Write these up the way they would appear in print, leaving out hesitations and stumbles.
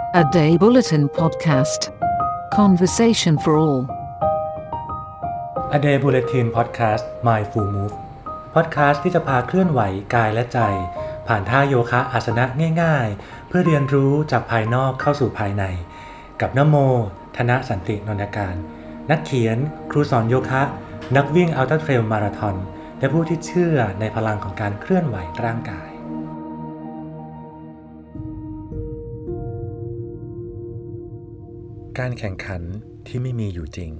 A Day Bulletin Podcast. Conversation for all. A Day Bulletin Podcast Mindful Move Podcast ที่จะพาเคลื่อนไหวกายและใจผ่านท่าโยคะอาสนะง่ายๆเพื่อเรียนรู้จากภายนอกเข้าสู่ภายในกับนโม ธนสันตินนทการนักเขียนครูสอนโยคะนักวิ่งอัลตร้าเทรลมาราธอนและผู้ที่เชื่อในพลังของการเคลื่อนไหวร่างกายการแข่งขันที่ไม่มีอยู่จริง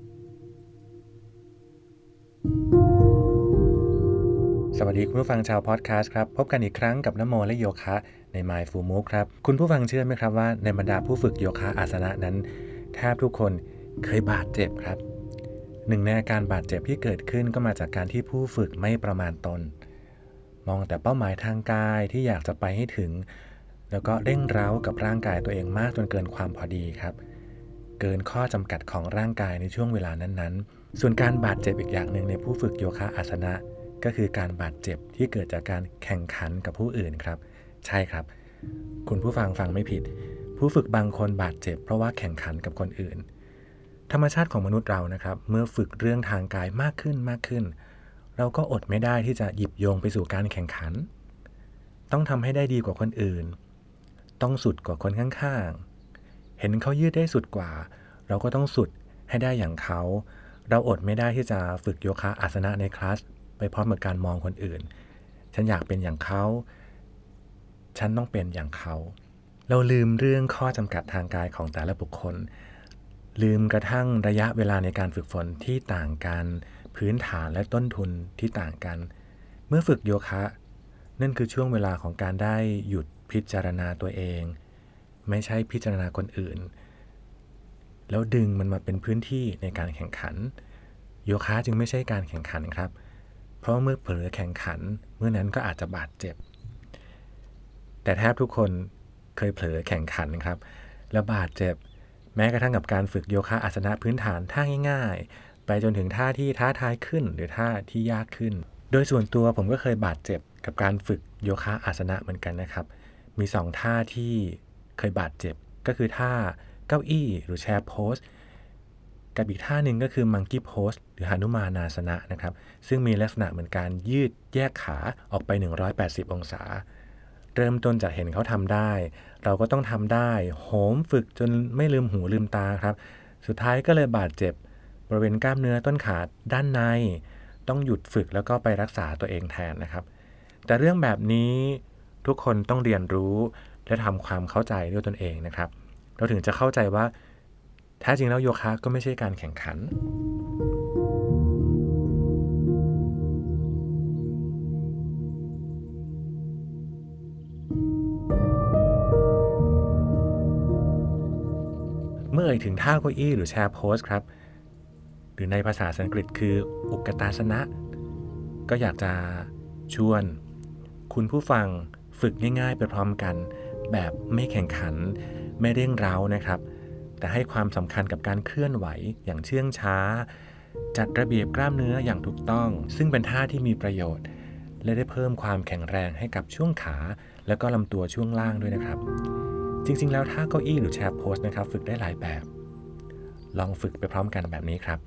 สวัสดีคุณผู้ฟังชาวพอดแคสต์ครับพบกันอีกครั้งกับนโมและโยคะใน Mindful Move ครับคุณผู้ฟังเชื่อไหมครับว่าในบรรดาผู้ฝึกโยคะอาสนะนั้นแทบทุกคนเคยบาดเจ็บครับหนึ่งในอาการบาดเจ็บที่เกิดขึ้นก็มาจากการที่ผู้ฝึกไม่ประมาณตนมองแต่เป้าหมายทางกายที่อยากจะไปให้ถึงแล้วก็เร่งเร้ากับร่างกายตัวเองมากจนเกินความพอดีครับเกินข้อจำกัดของร่างกายในช่วงเวลานั้นๆส่วนการบาดเจ็บอีกอย่างหนึ่งในผู้ฝึกโยคะอาสนะก็คือการบาดเจ็บที่เกิดจากการแข่งขันกับผู้อื่นครับใช่ครับคุณผู้ฟังฟังไม่ผิดผู้ฝึกบางคนบาดเจ็บเพราะว่าแข่งขันกับคนอื่นธรรมชาติของมนุษย์เรานะครับเมื่อฝึกเรื่องทางกายมากขึ้นเราก็อดไม่ได้ที่จะหยิบโยงไปสู่การแข่งขันต้องทำให้ได้ดีกว่าคนอื่นต้องสุดกว่าคนข้างๆเห็นเขายืดได้สุดกว่าเราก็ต้องสุดให้ได้อย่างเขาเราอดไม่ได้ที่จะฝึกโยคะอาสนะในคลาสไปพร้อมกับการมองคนอื่นฉันอยากเป็นอย่างเขาฉันต้องเป็นอย่างเขาเราลืมเรื่องข้อจำกัดทางกายของแต่ละบุคคลลืมกระทั่งระยะเวลาในการฝึกฝนที่ต่างกันพื้นฐานและต้นทุนที่ต่างกันเมื่อฝึกโยคะนั่นคือช่วงเวลาของการได้หยุดพิจารณาตัวเองไม่ใช่พิจารณาคนอื่นแล้วดึงมันมาเป็นพื้นที่ในการแข่งขันโยคะจึงไม่ใช่การแข่งขันครับเพราะเมื่อเผลอแข่งขันเมื่อนั้นก็อาจจะบาดเจ็บแต่แทบทุกคนเคยเผลอแข่งขันครับแล้วบาดเจ็บแม้กระทั่งกับการฝึกโยคะอาสนะพื้นฐานท่าง่ายๆไปจนถึงท่าที่ท้าทายขึ้นหรือท่าที่ยากขึ้นโดยส่วนตัวผมก็เคยบาดเจ็บกับการฝึกโยคะอาสนะเหมือนกันนะครับมี2ท่าที่เคยบาดเจ็บก็คือท่าเก้าอี้หรือแชร์โพสกับอีกท่าหนึ่งก็คือมังกี้โพสหรือหนุมานาสนะนะครับซึ่งมีลักษณะเหมือนการยืดแยกขาออกไป180องศาเริ่มต้นจากเห็นเขาทำได้เราก็ต้องทำได้โหมฝึกจนไม่ลืมหูลืมตาครับสุดท้ายก็เลยบาดเจ็บบริเวณกล้ามเนื้อต้นขาด้านในต้องหยุดฝึกแล้วก็ไปรักษาตัวเองแทนนะครับแต่เรื่องแบบนี้ทุกคนต้องเรียนรู้และทำความเข้าใจด้วยตนเองนะครับเราถึงจะเข้าใจว่าแท้จริงแล้วโยคะก็ไม่ใช่การแข่งขันเมื่อเอ่ยถึงท่าเก้าอี้หรือแชร์โพสครับหรือในภาษาสันสกฤตคืออุกตาสนะก็อยากจะชวนคุณผู้ฟังฝึกง่ายๆไปพร้อมกันแบบไม่แข่งขันไม่เร่งเร้านะครับแต่ให้ความสำคัญกับการเคลื่อนไหวอย่างเชื่องช้าจัดระเบียบกล้ามเนื้ออย่างถูกต้องซึ่งเป็นท่าที่มีประโยชน์และได้เพิ่มความแข็งแรงให้กับช่วงขาและก็ลำตัวช่วงล่างด้วยนะครับจริงๆแล้วท่าเก้าอี้หรือแชร์โพสนะครับฝึกได้หลายแบบลองฝึกไปพร้อมกันแบบนี้ครับ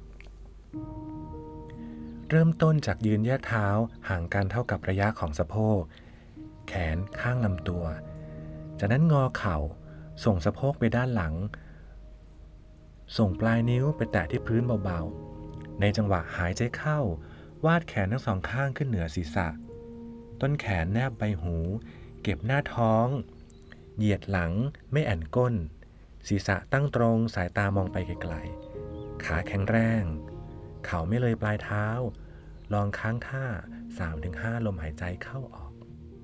เริ่มต้นจากยืนแยกเท้าห่างกันเท่ากับระยะของสะโพกแขนข้างลำตัวจากนั้นงอเข่าส่งสะโพกไปด้านหลังส่งปลายนิ้วไปแตะที่พื้นเบาๆในจังหวะหายใจเข้าวาดแขนทั้งสองข้างขึ้นเหนือศีรษะต้นแขนแนบใบหูเก็บหน้าท้องเหยียดหลังไม่แอนก้นศีรษะตั้งตรงสายตามองไปไกลๆขาแข็งแรงเข่าไม่เลยปลายเท้าลองค้างท่า 3-5 ลมหายใจเข้าออก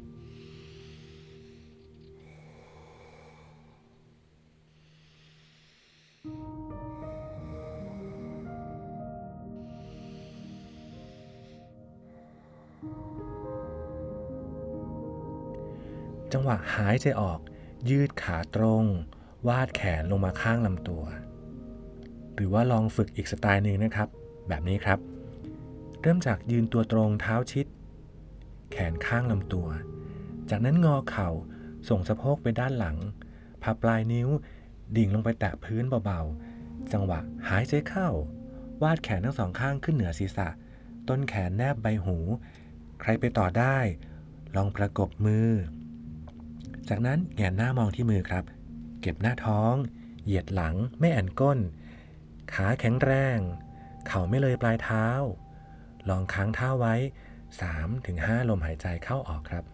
จังหวะหายใจออกยืดขาตรงวาดแขนลงมาข้างลำตัวหรือว่าลองฝึกอีกสไตล์หนึ่งนะครับแบบนี้ครับเริ่มจากยืนตัวตรงเท้าชิดแขนข้างลำตัวจากนั้นงอเข่าส่งสะโพกไปด้านหลังพับปลายนิ้วดิ่งลงไปแตะพื้นเบาๆจังหวะหายใจเข้าวาดแขนทั้งสองข้างขึ้นเหนือศีรษะต้นแขนแนบใบหูใครไปต่อได้ลองประกบมือจากนั้นแหงนหน้ามองที่มือครับเก็บหน้าท้องเหยียดหลังไม่แอนก้นขาแข็งแรงเข่าไม่เลยปลายเท้าลองค้างท่าไว้ 3-5 ลมหายใจเข้าออกครับ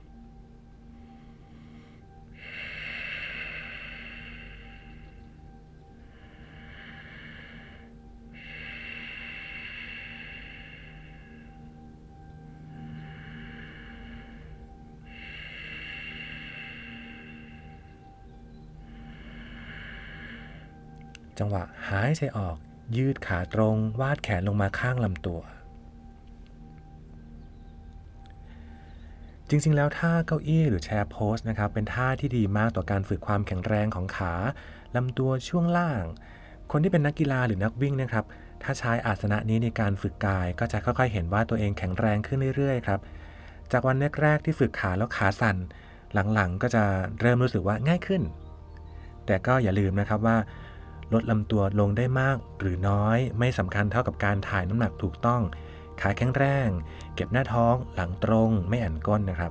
จังหวะหายใจออกยืดขาตรงวาดแขนลงมาข้างลำตัวจริงๆแล้วท่าเก้าอี้หรือแชร์โพสนะครับเป็นท่าที่ดีมากต่อการฝึกความแข็งแรงของขาลำตัวช่วงล่างคนที่เป็นนักกีฬาหรือนักวิ่งนะครับถ้าใช้อาสนะนี้ในการฝึกกายก็จะค่อยๆเห็นว่าตัวเองแข็งแรงขึ้นเรื่อยๆครับจากวันแรกๆที่ฝึกขาแล้วขาสั่นหลังๆก็จะเริ่มรู้สึกว่าง่ายขึ้นแต่ก็อย่าลืมนะครับว่าลดลำตัวลงได้มากหรือน้อยไม่สำคัญเท่ากับการถ่ายน้ำหนักถูกต้องขาแข็งแรงเก็บหน้าท้องหลังตรงไม่แอนก้นนะครับ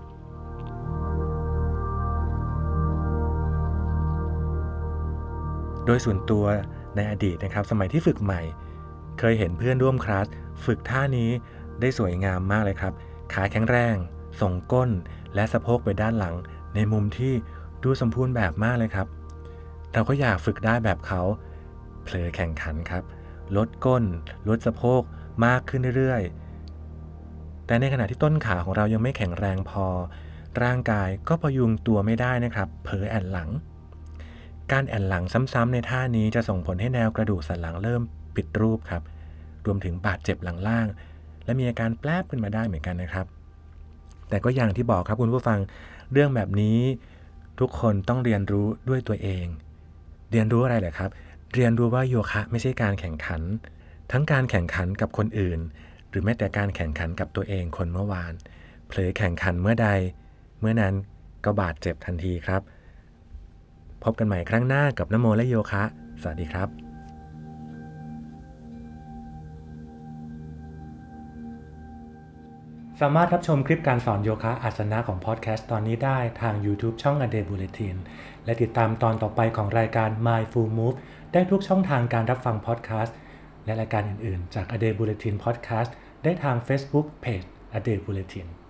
โดยส่วนตัวในอดีตนะครับสมัยที่ฝึกใหม่เคยเห็นเพื่อนร่วมคลาสฝึกท่านี้ได้สวยงามมากเลยครับขาแข็งแรงส่งก้นและสะโพกไปด้านหลังในมุมที่ดูสมบูรณ์แบบมากเลยครับเราก็อยากฝึกได้แบบเขาเผลอแข่งขันครับลดก้นลดสะโพกมากขึ้นเรื่อยๆแต่ในขณะที่ต้นขาของเรายังไม่แข็งแรงพอร่างกายก็พยุงตัวไม่ได้นะครับเผลอแอนหลังการแอนหลังซ้ำๆในท่านี้จะส่งผลให้แนวกระดูกสันหลังเริ่มผิดรูปครับรวมถึงบาดเจ็บหลังล่างและมีอาการแปลบขึ้นมาได้เหมือนกันนะครับแต่ก็อย่างที่บอกครับคุณผู้ฟังเรื่องแบบนี้ทุกคนต้องเรียนรู้ด้วยตัวเองเรียนรู้อะไรเหรอครับเรียนรู้ว่าโยคะไม่ใช่การแข่งขันทั้งการแข่งขันกับคนอื่นหรือแม้แต่การแข่งขันกับตัวเองคนเมื่อวานเผลอแข่งขันเมื่อใดเมื่อนั้นก็บาดเจ็บทันทีครับพบกันใหม่ครั้งหน้ากับนโมและโยคะสวัสดีครับสามารถรับชมคลิปการสอนโยคะอาสนะของพอดแคสต์ตอนนี้ได้ทาง YouTube ช่อง A Day Bulletin และติดตามตอนต่อไปของรายการ Mindful Move ได้ทุกช่องทางการรับฟังพอดแคสต์และรายการอื่นๆจาก A Day Bulletin Podcast ได้ทาง Facebook Page A Day Bulletin